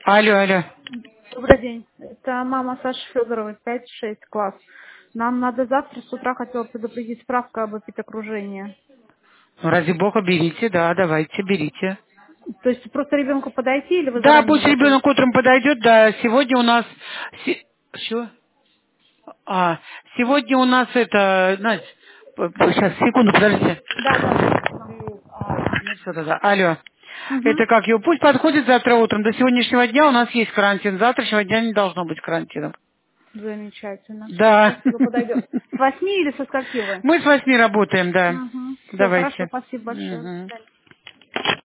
Алло, алло. Добрый день. Это мама Саши Федоровой, 5-6 класс. Нам надо завтра с утра, хотела предупредить, справка об эпидокружении. Ну, ради бога, берите, да, давайте, берите. То есть просто ребенку подойти или вы Да, заранее пусть готовы? ребенок утром подойдет, да, сегодня у нас... Что? Сегодня у нас это... Настя, сейчас, секунду, подождите. Да, да. Ну все тогда, алло. Угу. Это как его? Пусть подходит завтра утром. До сегодняшнего дня у нас есть карантин. Завтрашнего дня не должно быть карантина. Замечательно. Все, Да. спасибо, подойдет. С 8 или со скольки вы? Мы с 8 работаем, да. Угу. Все, хорошо, Давайте. спасибо большое. До Мгм. свидания.